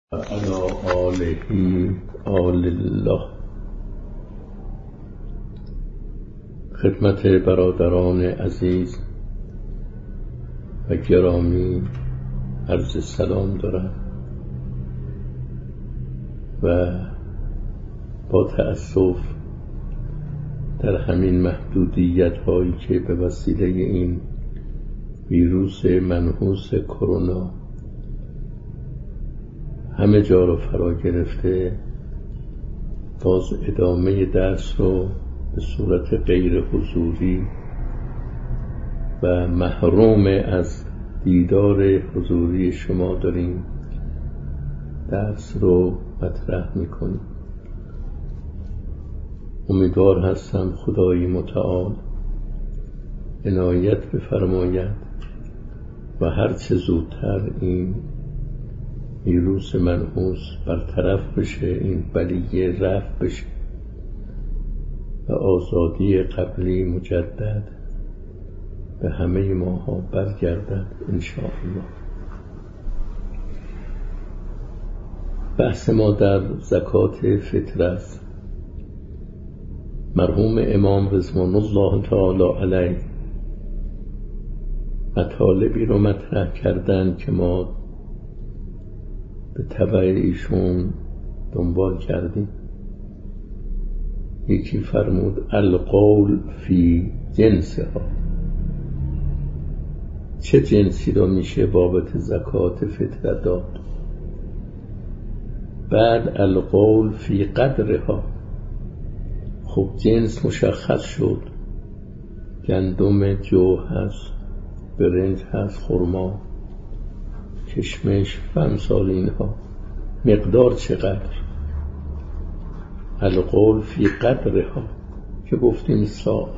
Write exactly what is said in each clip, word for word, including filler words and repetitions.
علی آله آل الله. خدمت برادران عزیز و گرامی عرض سلام دارم و با تأسف در همین محدودیت هایی که به وسیله این ویروس منحوس کرونا همه جا رو فرا گرفته، باز ادامه درس رو به صورت غیر حضوری و محروم از دیدار حضوری شما داریم درس رو مطرح میکنیم. امیدوار هستم خدای متعال عنایت بفرماید و هرچه زودتر این ویروس منحوس برطرف بشه، این بلیه رفع بشه و آزادی قبلی مجدد به همه ماها برگردد انشاءالله. بحث ما در زکات فطر است. مرحوم امام رضوان الله تعالی علیه مطالبی رو مطرح کردن که ما به تبع ایشون دنبال کردیم. یکی فرمود القول فی جنسها، چه جنسی رو میشه بابت زکات فطر داد. بعد القول فی قدرها، خب جنس مشخص شد، گندم، جو هست، برنج هست، خرما، کشمش و امثال اینها. مقدار چقدر؟ القول فی قدرها که گفتیم سا.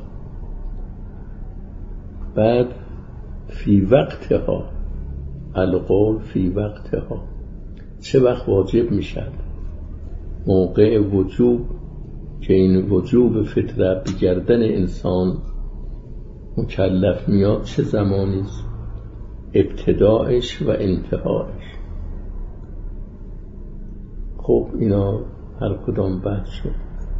بعد فی وقتها، القول فی وقتها، چه وقت واجب میشد؟ موقع وجوب که این وجوب فطره به گردن انسان مکلف میاد چه زمانی است؟ ابتدایش و انتهایش. خب اینا هر کدام بحث شد.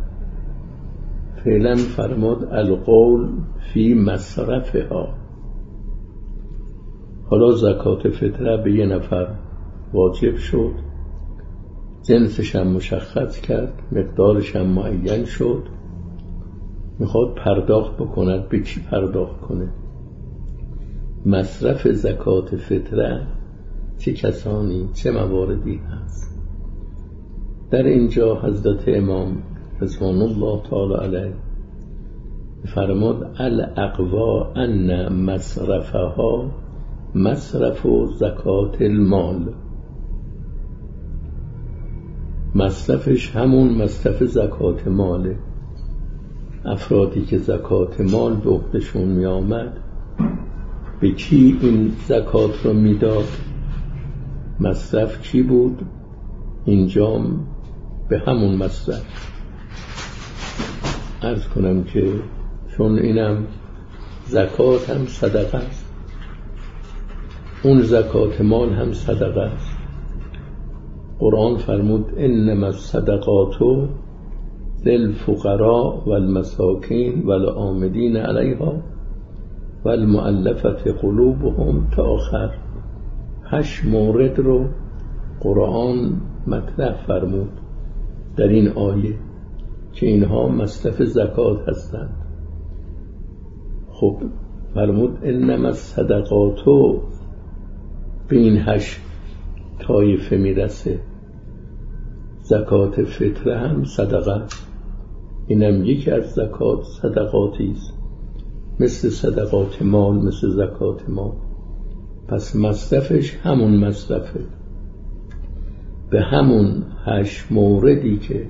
فعلا فرمود القول فی مصرفها. حالا زکات فطره به یه نفر واجب شد، جنسش هم مشخص کرد، مقدارش هم معین شد، میخواد پرداخت بکند. به کی پرداخت کنه؟ مصرف زکات فطره چه کسانی، چه مواردی هست؟ در اینجا حضرت امام رضوان الله تعالی علیه فرمود الاقوا ان مصرفها مصرف زکات المال. مصرفش همون مصرف زکات ماله. افرادی که زکات مال به عهده‌شون می آمد به کی این زکات رو میداد؟ مصرف کی بود؟ اینجا به همون مصرف. عرض کنم که چون اینم زکات هم صدقه است، اون زکات مال هم صدقه است. قرآن فرمود انما الصدقات للفقراء والمساکین والعاملین علیها والمؤلفة قلوبهم تا آخر. هشت مورد رو قرآن مطرح فرمود در این آیه که اینها مصرف زکات هستند. خب فرمود انما الصدقات، به این هشت طایفه میرسه. زکات فطره هم صدقه است، اینم یکی از زکات صدقاتی است، مثل صدقات مال، مثل زکات مال. پس مصرفش همون مصرفه. به همون هشت موردی که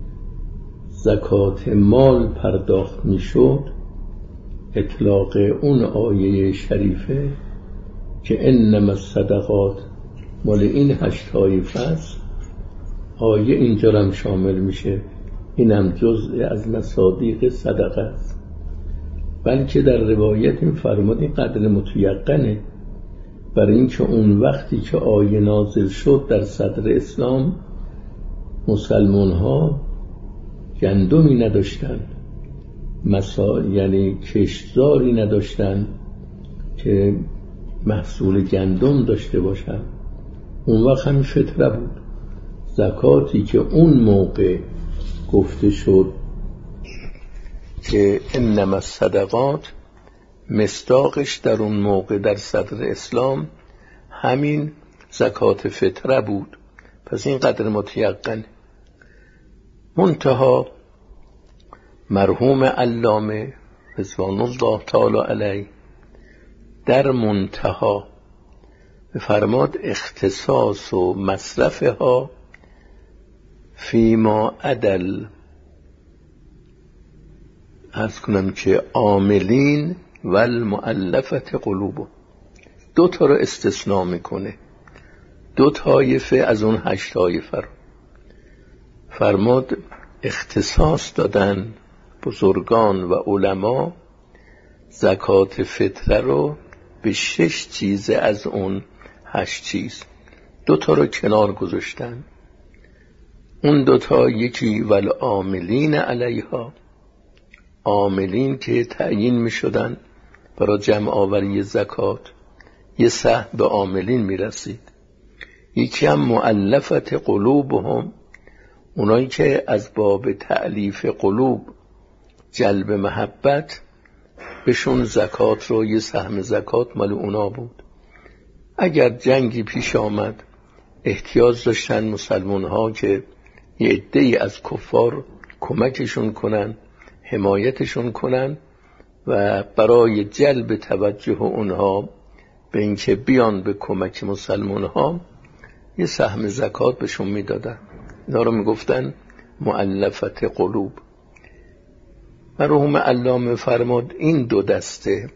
زکات مال پرداخت می شد اطلاق اون آیه شریفه که انما الصدقات مال این هشت طایفه است، آیه اینجا هم شامل میشه. اینم جزء از مصادیق صدقه است. بلکه در روایت این فرمودی قدر متیقنه، برای اینکه اون وقتی که آیه نازل شد در صدر اسلام مسلمان ها گندمی نداشتن، مثلا یعنی کشتزاری نداشتن که محصول گندم داشته باشن. اون وقت هم فطره بود. زکاتی که اون موقع گفته شد که انما الصدقات، مصداقش در اون موقع در صدر اسلام همین زکات فطره بود. پس این قدر متیقن. منتها مرحوم علامه رضوان الله تعالی علیه در منتها فرماد اختصاص و مصرفها فیما عدل، عرض کنم که عاملین و المؤلفت قلوب، دو تا رو استثناء میکنه، دو طایفه از اون هشت طایفه رو فرماد اختصاص دادن بزرگان و علما زکات فطره رو به شش چیز از اون هشت چیز، دو تا رو کنار گذاشتن. اون دو تا یکی والعاملین علیها، عاملین که تعیین می شدن برای جمع آوری زکات، یه سهم به عاملین می رسید. یکی هم مؤلفت قلوبهم، اونایی که از باب تألیف قلوب، جلب محبت، بهشون زکات رو، یه سهم زکات مال اونا بود. اگر جنگی پیش آمد احتیاج داشتن مسلمان ها که یه عده‌ای از کفار کمکشون کنن، حمایتشون کنن و برای جلب توجه اونها به اینکه بیان به کمک مسلمان ها یه سهم زکات بهشون میدادن. اینا رو میگفتن مؤلفت قلوب. مرحوم علامه فرماد این دو دسته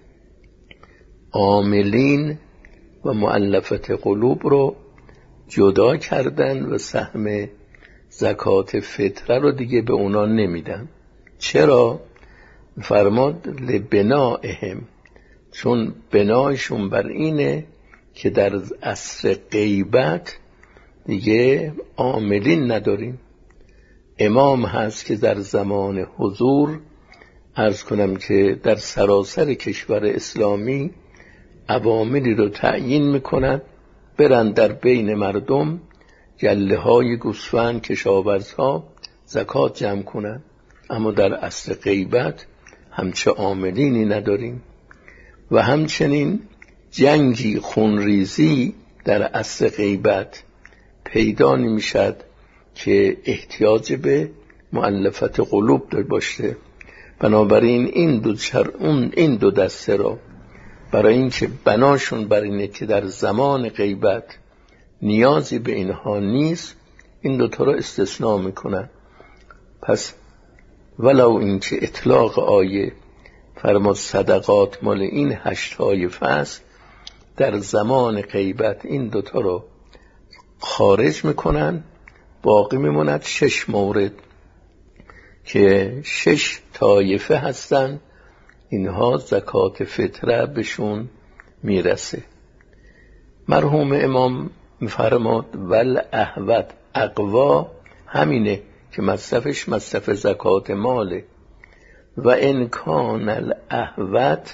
عاملین و مؤلفت قلوب رو جدا کردن و سهم زکات فطره رو دیگه به اونا نمیدن. چرا؟ فرماد لبنائهم، چون بنایشون بر اینه که در عصر غیبت دیگه عاملین نداریم. امام هست که در زمان حضور عرض کنم که در سراسر کشور اسلامی عواملی رو تعیین میکند برن در بین مردم گله های گوسفند کشاورزها زکات جمع کنند. اما در عصر غیبت همچه عاملینی نداریم. و همچنین جنگی خونریزی در عصر غیبت پیدا نمیشد که احتیاج به مؤلفت قلوب داشته باشه. بنابراین این دو چر اون این دو دسته را برای اینکه بناشون بر اینه که در زمان غیبت نیازی به اینها نیست، این دو تا را استثناء میکنن. پس ولو اینکه اطلاق آیه فرماد صدقات مال این هشت طایفه است، در زمان غیبت این دو تا رو خارج میکنن، باقی میموند شش مورد که شش طایفه هستن، اینها زکات فطره بهشون میرسه. مرحوم امام فرماد ول احوت، اقوا همینه که مصرفش مصرف زکات ماله. و انکان الاحوت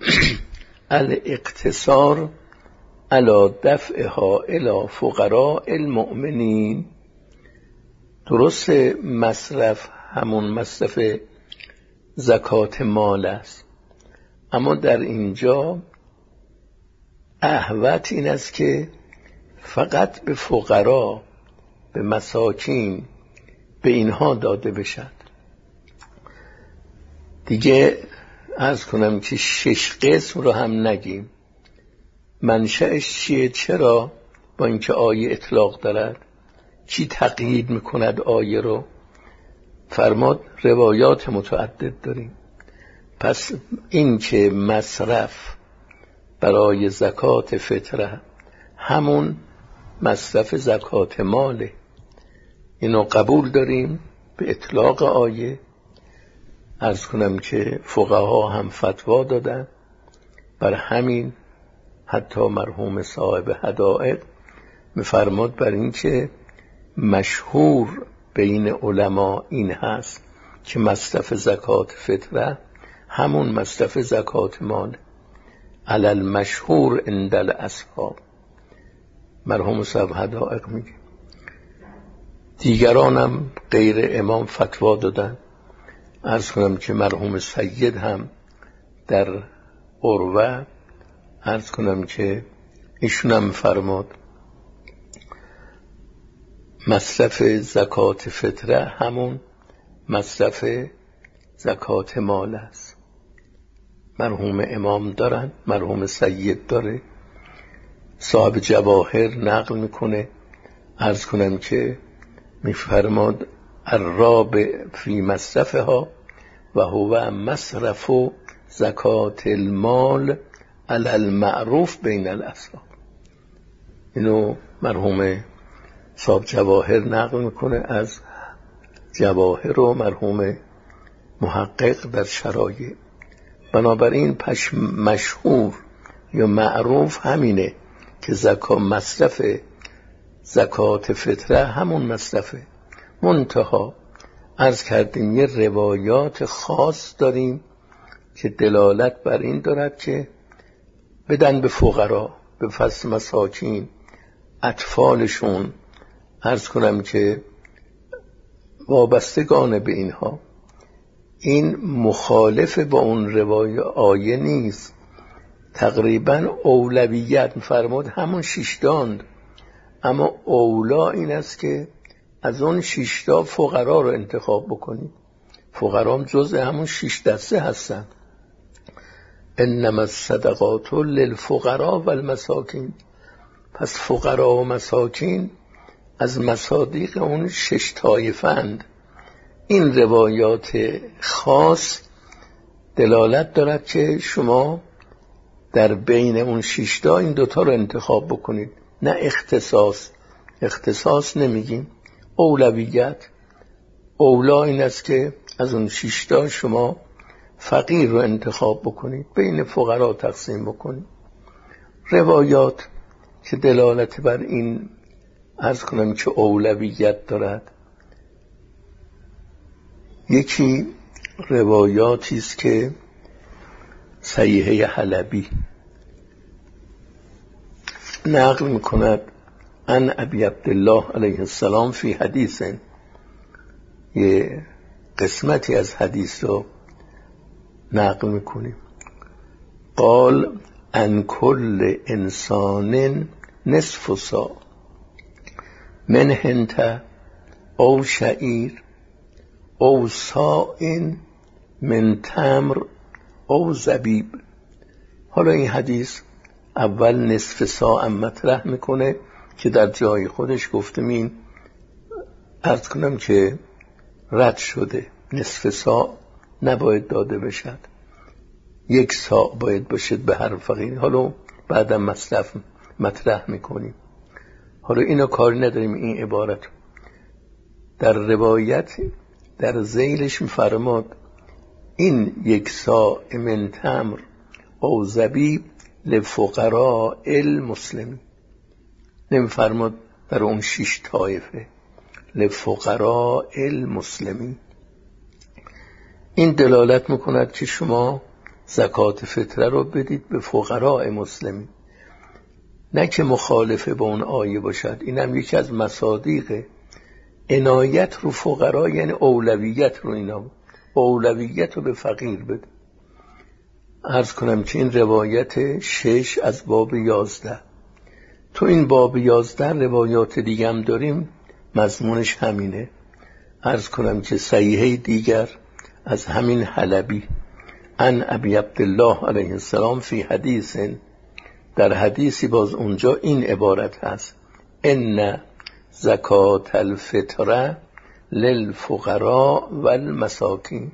الاقتصار علا دفعها الى فقراء المؤمنین. درست مصرف همون مصرف زکات مال است، اما در اینجا احوت این است که فقط به فقرا، به مساکین، به اینها داده بشد. دیگه عرض کنم که شش قسم رو هم نگیم. منشأش چیه؟ چرا با اینکه آیه اطلاق دارد چی تقیید میکند آیه رو؟ فرماد روایات متعدد داریم. پس این که مصرف برای زکات فطره همون مصرف زکات ماله، اینو قبول داریم به اطلاق آیه. عرض کنم که فقها هم فتوا دادن بر همین حتی مرحوم صاحب حدائق میفرماد بر این که مشهور بین علما این هست که مصرف زکات فطره همون مصرف زکات مال، علل مشهور عند الاصحاب. مرحوم صاحب حدائق میگه. دیگرانم غیر امام فتوا دادن. عرض کنم که مرحوم سید هم در عروه عرض کنم که ایشون هم فرماد مصرف زکات فطره همون مصرف زکات مال است. مرحوم امام دارن، مرحوم سید داره، صاحب جواهر نقل میکنه. عرض کنم که میفرماد الرابع فی مصرفها و هو مصرف زکات المال علی المعروف بین الاصحاب. اینو مرحوم صاحب جواهر نقل میکنه از جواهر و مرحوم محقق در شرایع. بنابراین پش مشهور یا معروف همینه که زکات مصرف زکات فطره همون مصرفه. منتها عرض کردیم یه روایات خاص داریم که دلالت بر این دارد که بدن به فقرا، به فصل مساکین، اطفالشون، عرض کنم که وابستگان به اینها. این مخالف با اون روایه آیه نیست. تقریبا اولویت فرمود همون شیشتاند، اما اولا این است که از اون شیشتا فقرا رو انتخاب بکنید. فقرا هم جزء همون شیش دسته هستن. انما الصدقات للفقراء والمساکین. پس فقرا و مساکین از مصادیق اون شش طایفند. این روایات خاص دلالت دارد که شما در بین اون شیشتا این دوتا رو انتخاب بکنید، نه اختصاص. اختصاص نمیگیم، اولویت. اولا این است که از اون شیشتا شما فقیر رو انتخاب بکنید، بین فقرا تقسیم بکنید. روایات که دلالت بر این عرض کنم که اولویت دارد، یکی روایاتی است که صحیحه حلبی نقل میکند عن ابی عبدالله علیه السلام فی حدیث، یه قسمتی از حدیث رو نقل میکنیم. قال ان کل انسان نصف سا من هنت او شعیر او سائن من تمر او زبیب. حالا این حدیث اول نصف سا مطرح میکنه که در جای خودش گفتم این عرض کنم که رد شده. نصف سا نباید داده بشد، یک سا باید باشد به هر فقیر. حالا بعدا مصرف مطرح میکنیم. حالا اینو کاری نداریم. این عبارت در روایت در ذیلش میفرماد این یک سا من تمر او زبیب لفقراء المسلمین. نمیفرماد در اون شش طایفه، لفقراء المسلمین. این دلالت میکند که شما زکات فطره رو بدید به فقراء مسلمین، نه که مخالفه با اون آیه باشد. این هم یکی از مصادیق عنایت رو فقرا، یعنی اولویت رو. اینا اولویت رو به فقیر بده. عرض کنم که این روایت شش از باب یازده. تو این باب یازده روایات دیگه هم داریم، مضمونش همینه. عرض کنم که صحیحه دیگر از همین حلبی عن ابی عبدالله علیه السلام فی حدیث، در حدیثی باز اونجا این عبارت هست ان زکات الفطره للفقراء والمساکین.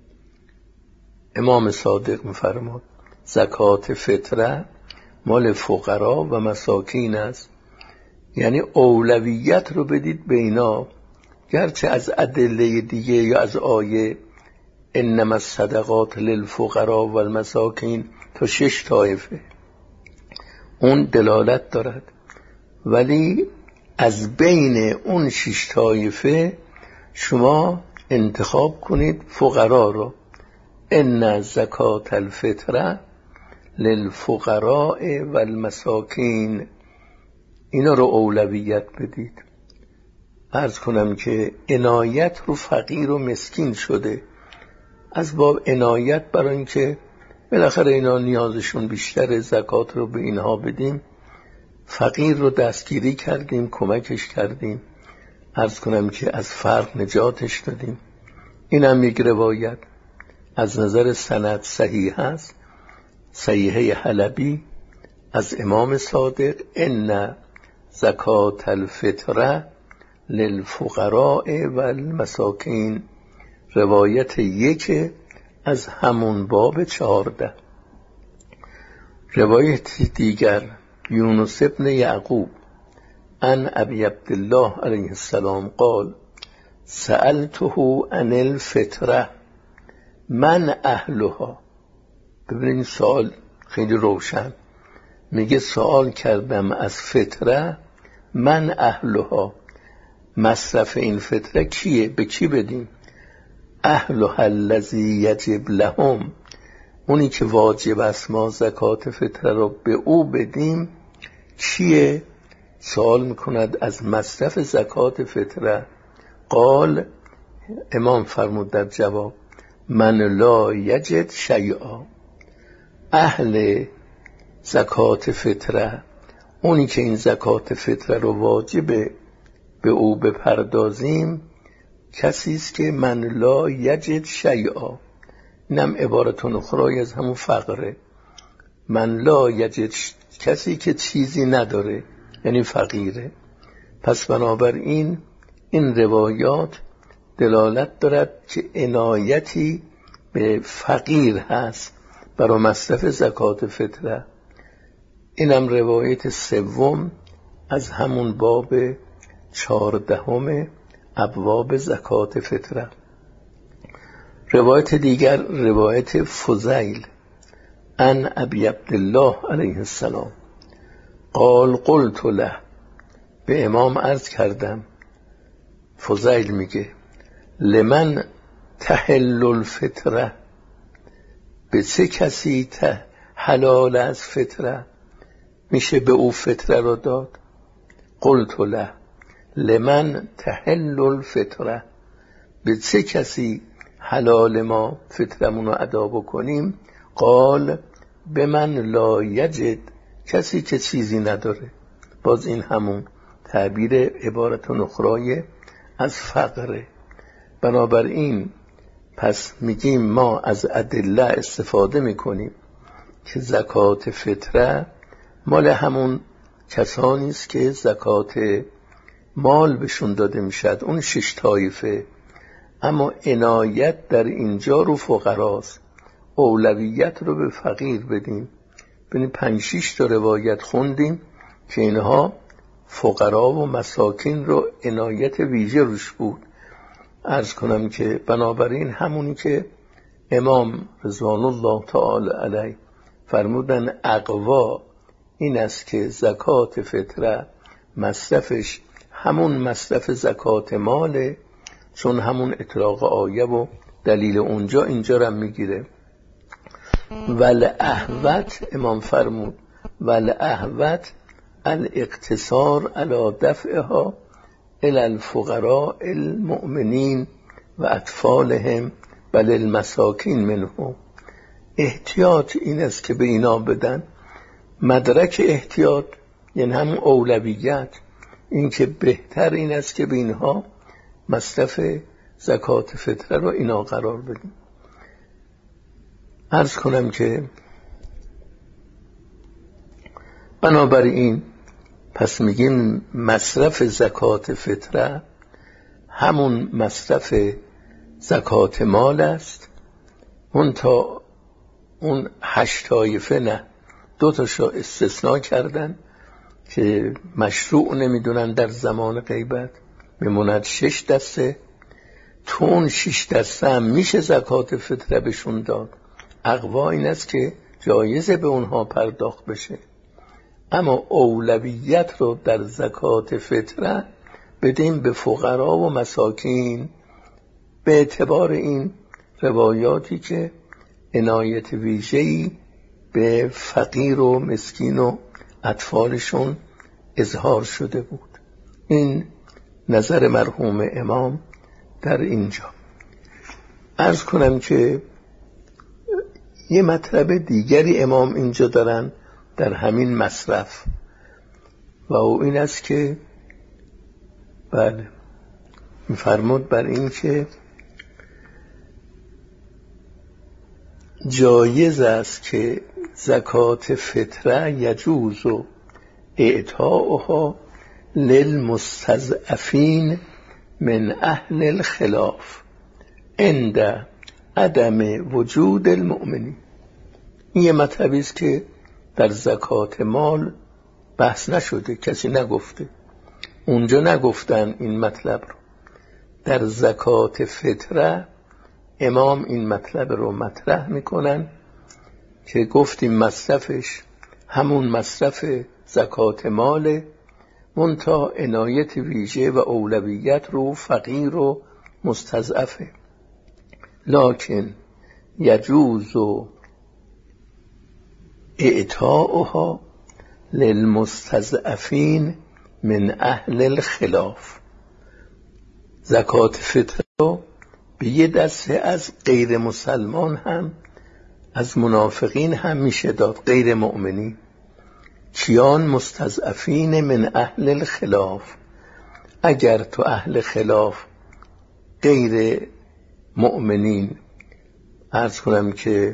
امام صادق می‌فرماد زکات فطره مال فقرا و مساکین است، یعنی اولویت رو بدید به اینا. گرچه از ادله دیگه یا از آیه انما الصدقات للفقراء والمساکین تا شش طایفه، اون دلالت دارد، ولی از بین اون شش طایفه شما انتخاب کنید فقرا رو. ان زکات الفطره للفقراء والمساکین، اینا رو اولویت بدید. عرض کنم که عنایت رو فقیر و مسکین شده، از باب عنایت برای اینکه بالاخره اینا نیازشون بیشتره، زکات رو به اینها بدیم. فقیر رو دستگیری کردیم، کمکش کردیم، عرض کنم که از فقر نجاتش دادیم. این هم یک روایت از نظر سند صحیح هست، صحیحه حلبی از امام صادق، ان زکات الفطره للفقراء والمساکین، روایت یک از همون باب چهارده. روایت دیگر یونس ابن یعقوب عن ابی عبدالله علیه السلام قال سألته عن الفطره من اهلها. ببینید سوال خیلی روشن، میگه سوال کردم از فطره، من اهلها، مصرف این فطره کیه، به کی بدیم؟ اهلها الذی یجب لهم، اونی که واجب است ما زکات فطره رو به او بدیم کیه؟ سوال میکند از مصرف زکات فطره. قال، امام فرمود در جواب من لا یجد شیئا، اهل زکات فطره، اونی که این زکات فطره رو واجبه به او بپردازیم کسی است که من لا یجد شیئا. اینم عبارتون اخرای از همون فقره. من لا یجد، کسی که چیزی نداره، یعنی فقیره. پس بنابراین این روایات دلالت دارد که عنایتی به فقیر هست برای مصرف زکات فطره. اینم روایت سوم از همون باب چهاردهم ابواب زکات فطره. روایت دیگر روایت فضیل عن ابی عبدالله علیه السلام قال قلت له، به امام عرض کردم، فضیل میگه لمن تحل الفطره، به چه کسی ته حلال از فطره میشه به او فطره رو داد؟ قلت له لمن تحل الفطره، به چه کسی حلال ما فطرمون رو ادا بکنیم؟ قال به من لا یجد، کسی که چیزی نداره. باز این همون تعبیر عبارت اخرای از فقره. بنابراین پس میگیم ما از ادله استفاده میکنیم که زکات فطره مال همون کسانی است که زکات مال بهشون داده میشد، اون شش طایفه. اما عنایت در اینجا رو فقراست، اولویت رو به فقیر بدیم. ببینید پنج شش تا روایت خوندیم که اینها فقرا و مساکین رو عنایت ویژه روش بود. عرض کنم که بنابراین همونی که امام رضوان الله تعالی علیه فرمودن اقوا این است که زکات فطره مصرفش همون مصرف زکات ماله، چون همون اطلاق آیه و دلیل اونجا اینجا رو میگیره. والاحوط، امام فرمود والاحوط الاقتصار علی دفعها الی الفقراء المؤمنین و اطفالهم بل المساکین منهم. احتیاط این است که به اینا بدن. مدرک احتیاط یعنی همون اولویت، این که بهتر این است که به اینها مصرف زکات فطره رو اینا قرار بدیم. عرض کنم که بنابراین پس میگیم مصرف زکات فطره همون مصرف زکات مال است. اون تا اون هشت طایفه نه، دو تاشو استثناء کردن که مشروع نمیدونن در زمان غیبت، میموند شش دسته. تو اون شش دسته هم میشه زکات فطره بهشون داد. اقوا این است که جایزه به اونها پرداخت بشه. اما اولویت رو در زکات فطره بدیم به فقرا و مساکین به اعتبار این روایاتی که عنایت ویژه‌ای به فقیر و مسکین و اطفالشون اظهار شده بود. این نظر مرحوم امام در اینجا. عرض کنم که یه مطلب دیگری امام اینجا دارن در همین مصرف و او این است که بله می‌فرمود بر این که جایز است که زکات فطره یجوز و اعطاؤها للمستضعفین من اهل الخلاف عند عدم وجود المؤمنین. این یه مطلبی است که در زکات مال بحث نشده، کسی نگفته، اونجا نگفتن این مطلب رو. در زکات فطره امام این مطلب رو مطرح میکنن که گفتیم مصرفش همون مصرف زکات ماله، منتها عنایت ویژه و اولویت رو فقیر و مستضعفه. لکن یجوز اعطاؤها للمستضعفین من اهل الخلاف. زکات فطره رو به یه دسته از غیر مسلمان هم، از منافقین هم میشه داد، غیر مؤمنین. کیان؟ مستضعفین من اهل الخلاف. اگر تو اهل خلاف غیر مؤمنین، عرض کنم که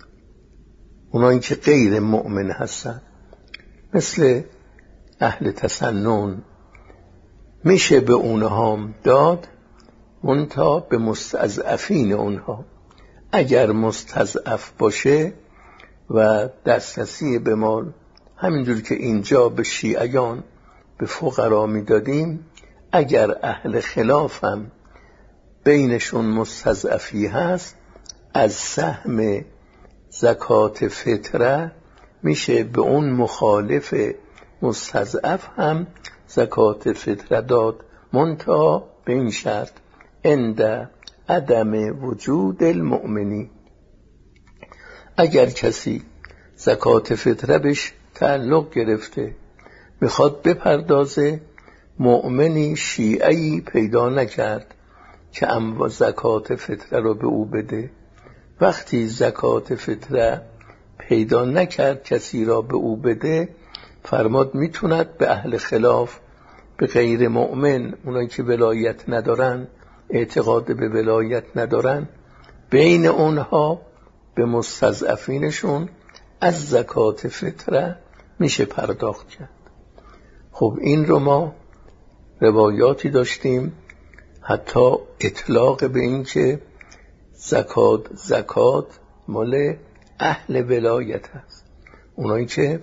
اونایی که غیر مؤمن هستن مثل اهل تسنن، میشه به اونها داد، منتها به مستضعفین اونها. اگر مستضعف باشه و دسترسی به مال، همینجور که اینجا به شیعیان به فقرا میدادیم، اگر اهل خلاف هم بینشون مستضعفی هست، از سهم زکات فطره میشه به اون مخالف مستضعف هم زکات فطره داد، منتها به این شرط عند عدم وجود المؤمنی. اگر کسی زکات فطره بهش تعلق گرفته میخواد بپردازه، مؤمنی شیعی پیدا نکرد که اما زکات فطره رو به او بده. وقتی زکات فطره پیدا نکرد کسی را به او بده، فرماد میتوند به اهل خلاف، به غیر مؤمن، اونایی که ولایت ندارن، اعتقاد به ولایت ندارن، بین اونها به مستضعفینشون از زکات فطره میشه پرداخت کرد. خب این رو ما روایاتی داشتیم حتی اطلاق به این که زکات زکات مال اهل ولایت هست، اونایی که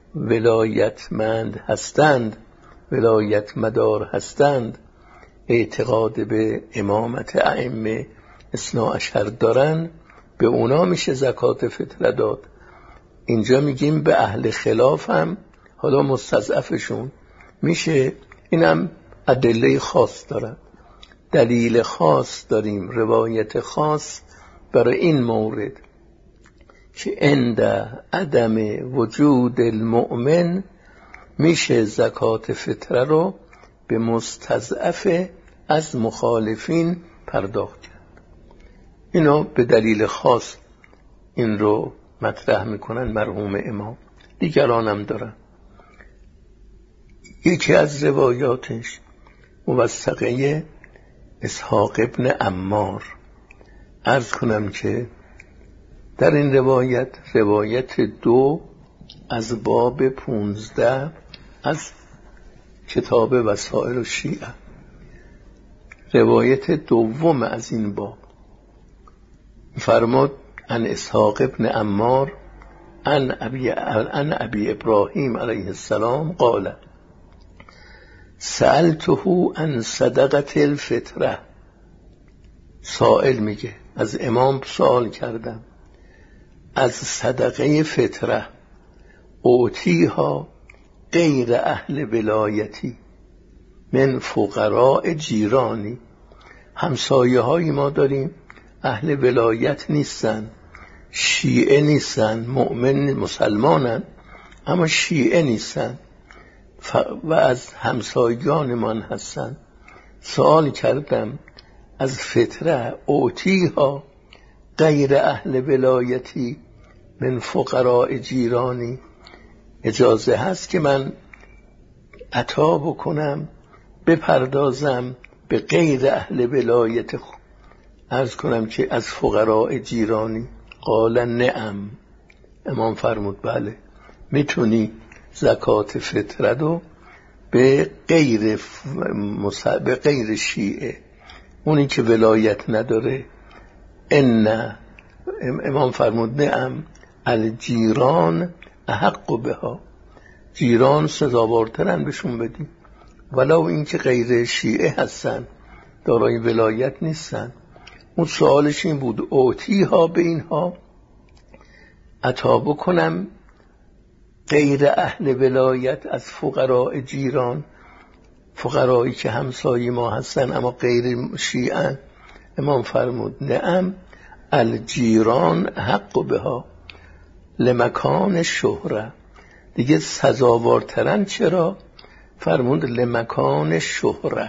ولایتمند هستند، ولایت مدار هستند، اعتقاد به امامت ائمه اثنا عشر دارن، به اونا میشه زکات فطره داد. اینجا میگیم به اهل خلاف هم، حالا مستضعفشون میشه. اینم ادله خاص دارن، دلیل خاص داریم، روایت خاص برای این مورد که عند عدم وجود المؤمن میشه زکات فطره رو به مستضعف از مخالفین پرداخت کرد. اینا به دلیل خاص این رو مطرح میکنن مرحوم امام، دیگران هم دارن. یکی از روایاتش موثقه اسحاق ابن عمار. عرض کنم که در این روایت، روایت دو از باب پونزده از کتاب وسائل الشیعه، روایت دوم از این باب، فرمود عن اسحاق ابن عمار عن ابی عن ابی ابراهیم علیه السلام قال سألته عن صدقه الفطره. سائل میگه از امام سوال کردم از صدقه فطره، اوتیها غیر اهل ولایتی من فقراء جیرانی. همسایه های ما داریم اهل ولایت نیستن، شیعه نیستن، مؤمن مسلمانن اما شیعه نیستن و از همسایگان من هستن. سوال کردم از فطره اوتیها غیر اهل ولایتی من فقراء جیرانی، اجازه هست که من عطا بکنم بپردازم به غیر اهل ولایت، عرض کنم که از فقراء جیرانی؟ قال نعم. امام فرمود بله، میتونی زکات فطره رو به غیر مص... به غیر شیعه، اونی که ولایت نداره. ان امام فرمود نعم الجیران احق بها، جیران سزاوارترن بهشون بدی، ولو این که غیر شیعه هستن، دارای ولایت نیستن. اون سوالش این بود اوتی ها به اینها عطا بکنم غیر اهل ولایت از فقراء جیران، فقرایی که همسایه ما هستن اما غیر شیعه. امام فرمود نعم الجیران حق بها لمکان شهره، دیگه سزاوارترن. چرا؟ فرمود لمکان شهره.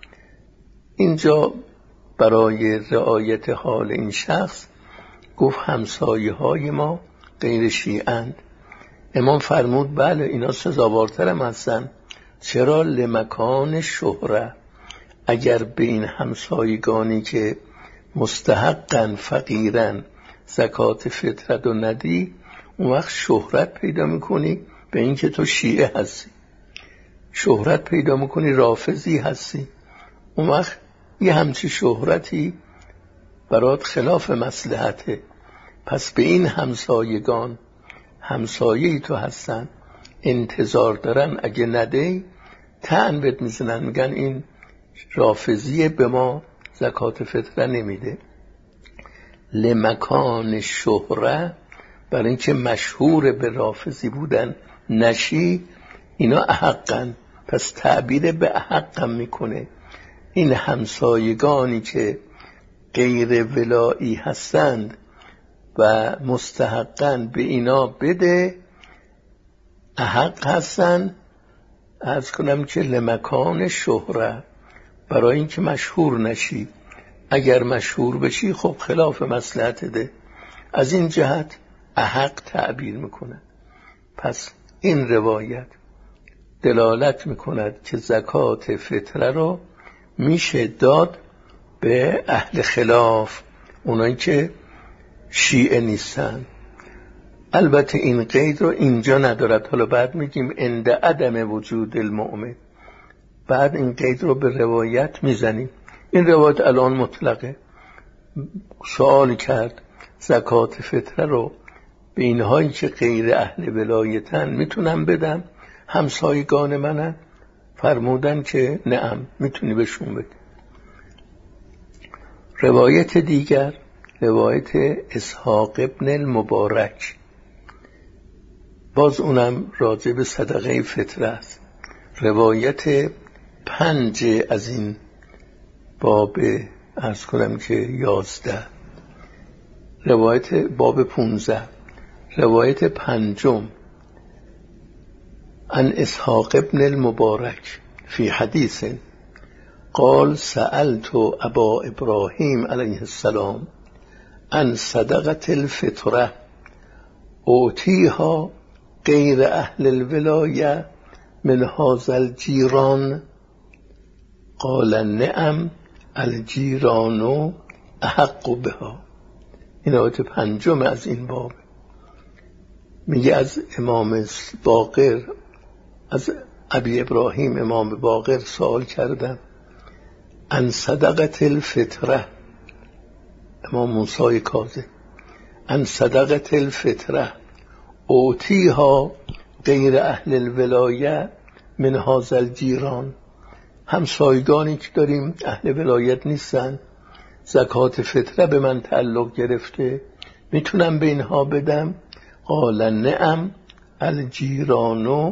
اینجا برای رعایت حال این شخص گفت همسایه های ما غیر شیعند. امام فرمود بله اینا سزاوارترم هستن. چرا؟ لمکان شهره، اگر به این همسایگانی که مستحقن فقیرن زکات فطره رو ندی، اون وقت شهرت پیدا میکنی به این که تو شیعه هستی، شهرت پیدا میکنی رافضی هستی، اون وقت یه همچی شهرتی برات خلاف مصلحته. پس به این همسایگان، همسایه‌ای تو هستن، انتظار دارن اگه نده طعن بهت میزنن، میگن این رافضیه به ما زکات فطره نمیده. لمکان شهره، برای اینکه مشهور به رافضی بودن نشی، اینا احقن، پس تعبیر به احقم میکنه. این همسایگانی که غیر ولایی هستند و مستحقن به اینا بده، احق هستن. عرض کنم که لمکان شهره، برای اینکه مشهور نشی، اگر مشهور بشی خب خلاف مصلحت ده، از این جهت احق تعبیر میکنه. پس این روایت دلالت میکند که زکات فطره رو میشه داد به اهل خلاف، اونایی که شیعه نیستن. البته این قید رو اینجا ندارد، حالا بعد میگیم عند عدم وجود المؤمن، بعد این قید رو به روایت میزنیم. این روایت الان مطلقه. سوال کرد زکات فطره رو به اینهایی که غیر اهل ولایتن میتونم بدم، همسایگان منن؟ فرمودن که نعم میتونی بهشون بدی. روایت دیگر روایت اسحاق ابن المبارک، باز اونم راجع به صدقه فطره است. روایت پنج از این باب، عرض کنم که یازده، روایت باب پونزده، روایت پنجم. عن اسحاق ابن المبارک فی حدیث قال سألت ابا ابراهیم علیه السلام عن صدقه الفطره اوتیها غیر اهل الولایه من هذا الجیران؟ قال نعم الجیران احق بها. این آیت پنجم از این باب. میگه از امام باقر، از ابی ابراهیم امام باقر سوال کردن عن صدقه الفطره، امام موسی کاظم، عن صدقه الفطره اوتیها غیر اهل الولایه من هذا الجیران، همسایگانی که داریم اهل ولایت نیستن، زکات فطره به من تعلق گرفته، میتونم به اینها بدم؟ قال نعم الجیران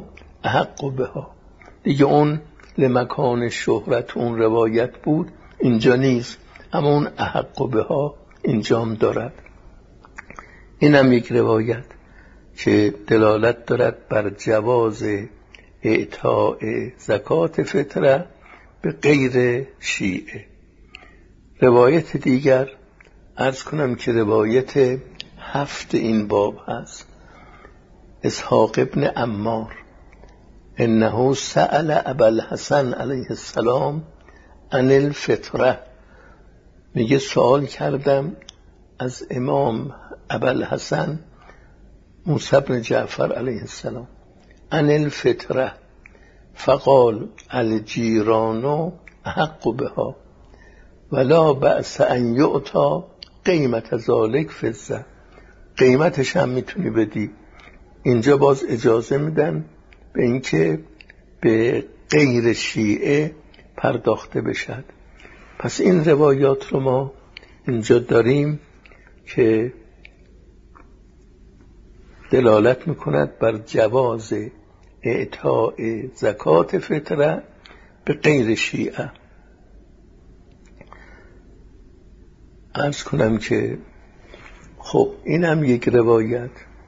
احق بها. دیگه اون لمکان شهرت اون روایت بود، اینجا نیست، اما اون احق بها اینجام دارد. اینم یک روایت که دلالت دارد بر جواز اعطاء زکات فطره به غیر شیعه. روایت دیگر عرض کنم که روایت هفت این باب هست. اسحاق ابن عمار انه سأل ابا الحسن علیه السلام عن الفطره، میگه سوال کردم از امام ابا الحسن موسی بن جعفر علیه السلام عن الفطره فقال الجیران احق بها ولا بأس ان یعطى قیمت ذالک فضه. قیمتش هم میتونی بدی. اینجا باز اجازه میدن به اینکه به غیر شیعه پرداخته بشد. پس این روایات رو ما اینجا داریم که دلالت میکند بر جواز اعطاء زکات فطره به غیر شیعه. عرض کنم که خب این هم یک روایت.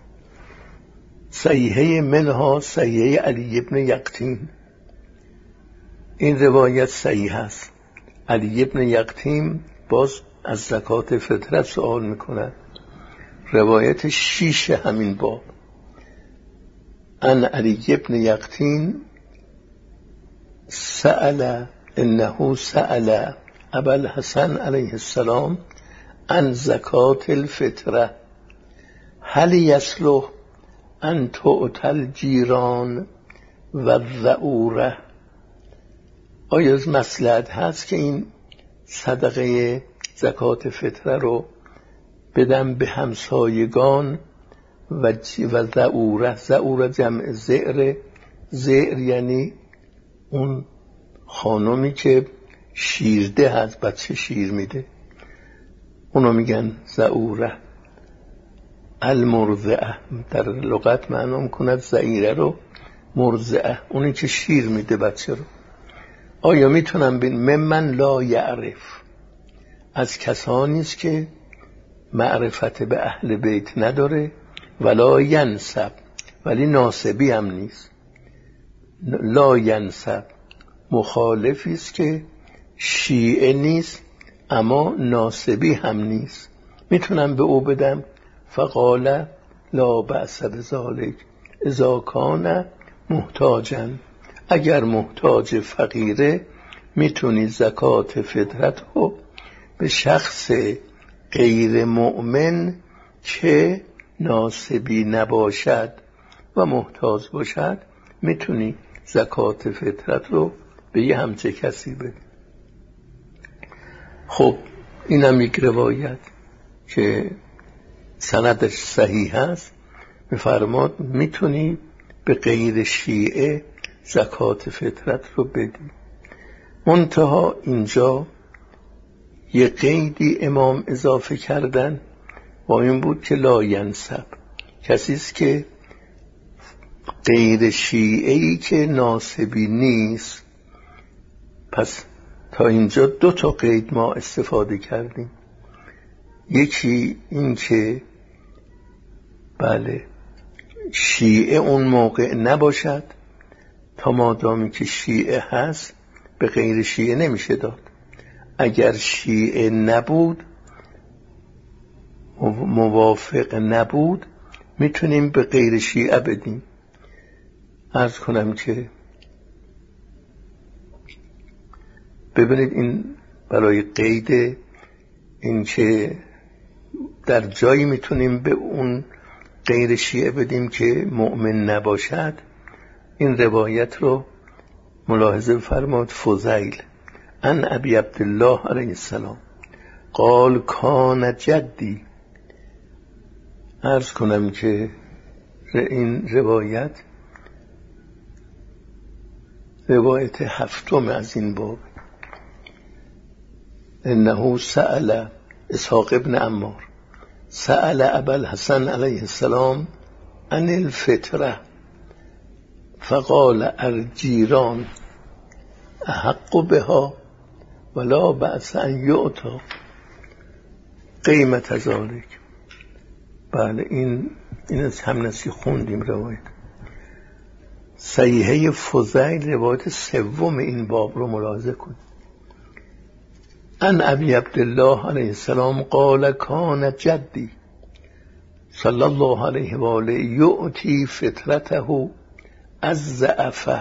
صحیحه منها صحیحه علی ابن یقطین، این روایت صحیح است. علی ابن یقطین باز از زکات فطرت سوال میکند. روایت شیش همین باب ان علی ابن یقطین سأل انه سأل ابا الحسن علیه السلام عن زکات الفطره هل یصلح ان تؤتی الجیران و الذعوره. آیا مصلحت هست که این صدقه زکات فطره رو بدم به همسایگان و ذعوره. ذعوره جمع زعر، زعر یعنی اون خانمی که شیرده هست، بچه شیر میده، اونو میگن ذعوره. المرضعه در لغت معنا میکند ذعیره رو مرضعه، اونی که شیر میده بچه رو. آیا میتونم بین ممن لا یعرف، از کسانی است که معرفت به اهل بیت نداره، ولا ینسب، ولی ناسبی هم نیست. لا ینسب مخالفی است که شیعه نیست اما ناسبی هم نیست، میتونم به او بدم. فقال لا بأس بذلک اذا کان محتاجا، اگر محتاج فقیره میتونی زکات فطرت رو به شخص غیر مؤمن که ناسبی نباشد و محتاج باشد میتونی زکات فطرت رو به یه همچه کسی بدی. خب اینم یک روایت که سندش صحیح هست، میفرماد میتونی به غیر شیعه زکات فطرت رو بدی. منتها اینجا یه قیدی امام اضافه کردن و این بود که لا ینسب، کسی است که غیر شیعه‌ای که ناسبی نیست. پس تا اینجا دو تا قید ما استفاده کردیم. یکی این که بله شیعه اون موقع نباشد، تا مادامی که شیعه هست به غیر شیعه نمیشه داد. اگر شیعه نبود، موافق نبود، میتونیم به غیر شیعه بدیم. عرض کنم که ببینید این برای قید این که در جایی میتونیم به اون غیر شیعه بدیم که مؤمن نباشد، این روایت رو ملاحظه فرماد. فضیل ان ابی عبدالله علیه السلام قال کان جدی. عرض کنم که این روایت روایت هفتم از این باب. انه سأل اسحاق ابن عمار سأل ابا الحسن علیه السلام عن الفطره فقال الجیران احق بها ولا بأس ان یعطا قیمت ذلک. بله این این از همنسی خوندیم روایت. صحیحه فضیل روایت سوم این باب رو ملاحظه کنید. ان ابی عبدالله علیه السلام قال کان جدی صلی الله علیه و آله یؤتی فطرته از ضعفه.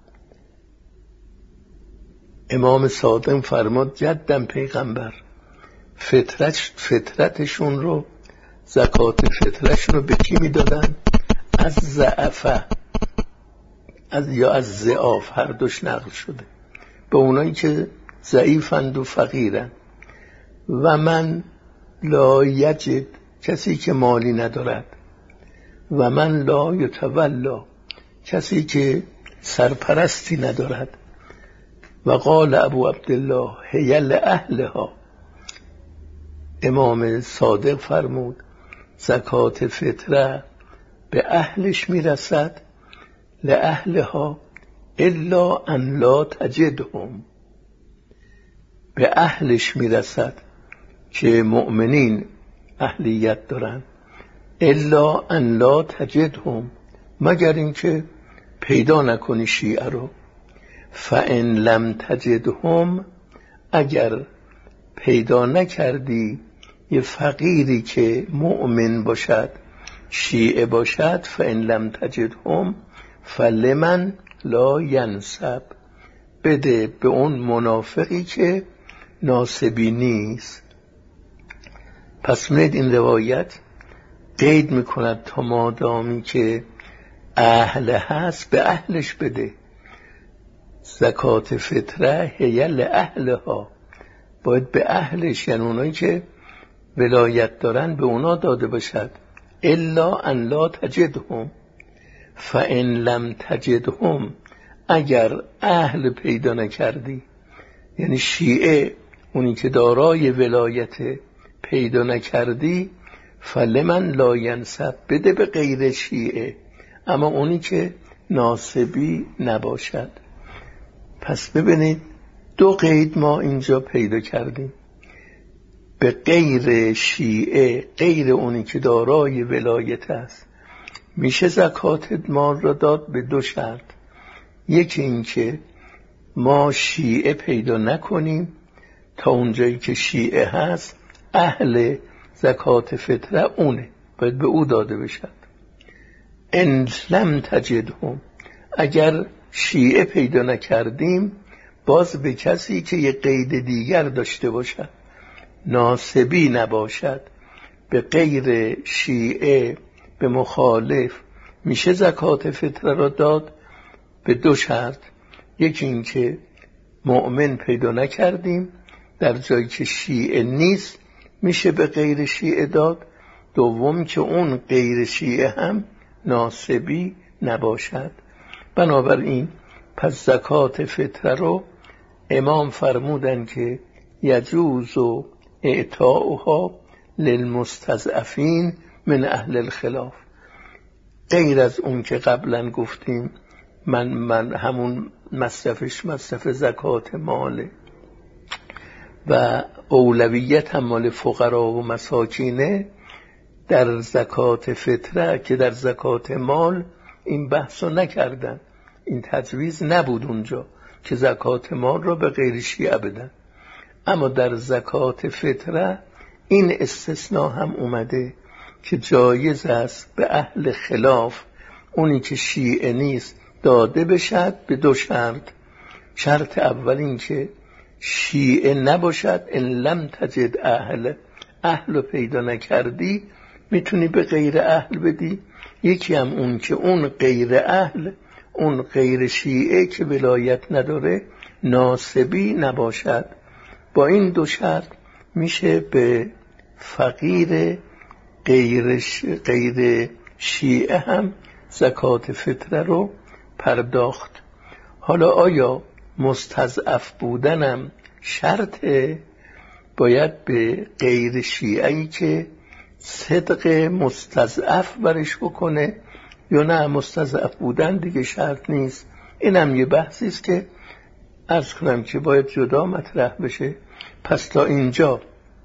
امام صادق فرمود جدم پیغمبر فطرت فطرتشون رو زکات فطرتشون رو به کی میدادن؟ از ضعفه، از یا از ضعاف، هر دوش نقل شده، به اونایی که ضعیفند و فقیرند. و من لا یجد، کسی که مالی ندارد. و من لا یتولا، کسی که سرپرستی ندارد. و قال ابو عبدالله هیل اهلها، امام صادق فرمود زکات فطره به اهلش میرسد، لأهلها الا ان لا تجدهم، به اهلش میرسد که مؤمنین اهلیت دارن، الا ان لا تجدهم، مگر اینکه پیدا نکنی شیعه رو. فان لم تجدهم، اگر پیدا نکردی یه فقیری که مؤمن باشد شیعه باشد، فان لم تجدهم فلمن لا ینسب، بده به اون منافقی که ناسبی نیست. پس مید این روایت قید میکند تا مادامی که اهل هست به اهلش بده. زکات فطره هیل اهلها، باید به اهلش، یعنی اونایی که ولایت دارن به اونا داده باشد. الا ان لا تجدهم، فان لم تجدهم، اگر اهل پیدا نکردی، یعنی شیعه اونی که دارای ولایت پیدا نکردی، فلمن لا ینسب، بده به غیر شیعه، اما اونی که ناسبی نباشد. پس ببینید دو قید ما اینجا پیدا کردیم، به غیر شیعه، غیر اونی که دارای ولایت است، میشه زکات مال را داد به دو شرط. یکی این که ما شیعه پیدا نکنیم، تا اونجایی که شیعه هست اهل زکات فطره اونه، باید به او داده بشد. ان لم تجدهم، اگر شیعه پیدا نکردیم باز به کسی که یه قید دیگر داشته باشد، ناسبی نباشد، به غیر شیعه، به مخالف، میشه زکات فطره را داد به دو شرط. یکی این که مؤمن پیدا نکردیم، در جایی که شیعه نیست میشه به غیر شیعه داد. دوم که اون غیر شیعه هم ناسبی نباشد. بنابراین پس زکات فطره رو امام فرمودن که یجوز و اعطاؤها للمستضعفین من اهل الخلاف، غیر از اون که قبلا گفتیم من من همون مصرفش مصرف زکات ماله و اولویت هم مال فقرا و مساکینه. در زکات فطره که در زکات مال این بحثو نکردن، این تجویز نبود اونجا که زکات مال را به غیر شیعه بدن. اما در زکات فطره این استثناء هم اومده که جایز است به اهل خلاف، اونی که شیعه نیست، داده بشد به دو شرط. شرط اول این که شیعه نباشد، ان لم تجد اهل، اهل پیدا نکردی میتونی به غیر اهل بدی. یکی هم اون که اون غیر اهل، اون غیر شیعه که ولایت نداره، ناسبی نباشد. با این دو شرط میشه به فقیر غیر, ش... غیر شیعه هم زکات فطره رو پرداخت. حالا آیا مستضعف بودنم شرطه؟ باید به غیر شیعه‌ای که صدق مستضعف برش بکنه یا نه مستضعف بودن دیگه شرط نیست. اینم یه بحثی است که عرض کنم که باید جدا مطرح بشه. پس تا اینجا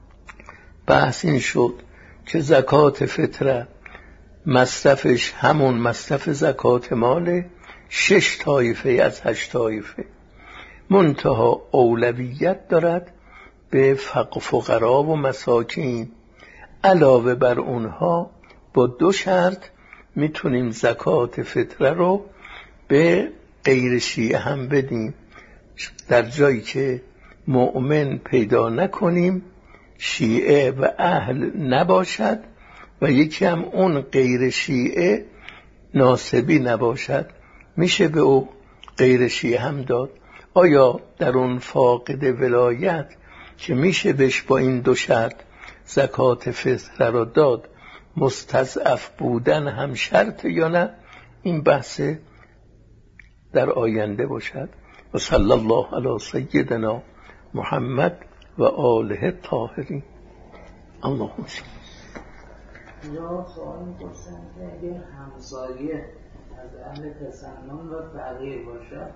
بحث این شد که زکات فطره مصرفش همون مصرف زکات مال شش طایفه از هشت طایفه، منتها اولویت دارد به فقرا و مساکین. علاوه بر اونها با دو شرط میتونیم زکات فطره رو به غیر شیعه هم بدیم، در جایی که مؤمن پیدا نکنیم، شیعه و اهل نباشد و یکی هم اون غیر شیعه ناسبی نباشد، میشه به او غیر شیعه هم داد. آیا در اون فاقد ولایت که میشه بهش با این دو شرط زکات فطره را داد مستضعف بودن هم شرط یا نه؟ این بحث در آینده باشد. و صلی الله علی سیدنا محمد و آله الطاهرین. اللهم صل. یا سوال می‌پرسن که اگر همسایه از اهل تسنن و فقیر باشد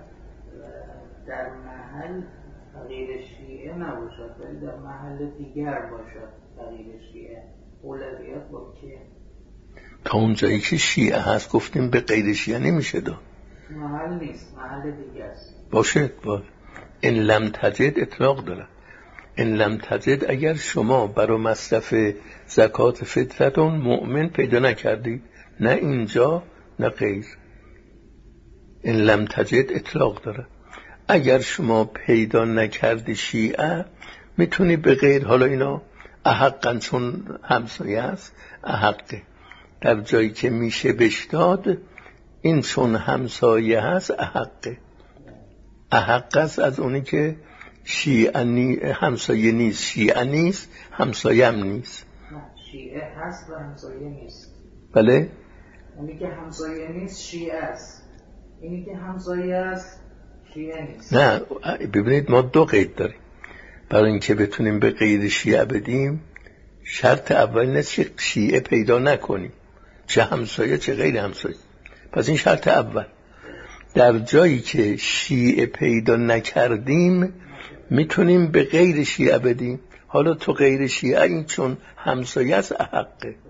در محل فقیر شیعه نباشد ولی در محل دیگر باشد فقیر شیعه، اولویت با کیه؟ تا اونجایی که شیعه هست گفتیم به غیر شیعه نمیشه داد. محل نیست، محل دیگه است. باشه باشه. این لم تجد اطلاق داره. این لم تجد اگر شما برای مصرف زکات فطرتون مؤمن پیدا نکردید، نه اینجا نه غیر. این لم تجد اطلاق داره. اگر شما پیدا نکردی شیعه میتونی به غیر، حالا اینا احقا چون همسایه هست احقه، در جایی که میشه بشداد این چون همسایه هست احقه، احق است از اونی که شیعه نی... همسایه نیست، شیعه نیست همسایه هم نیست. نه شیعه هست و همسایه نیست. بله اونی که همسایه نیست شیعه است، اینی که همسایه است شیعه نیست. نه ببینید ما دو قید داریم برای اینکه بتونیم به غیر شیعه بدیم. شرط اول نیست که شیعه پیدا نکنیم، چه همسایه چه غیر همسایه. پس این شرط اول. در جایی که شیعه پیدا نکردیم میتونیم به غیر شیعه بدیم. حالا تو غیر شیعه این چون همسایه است احقه.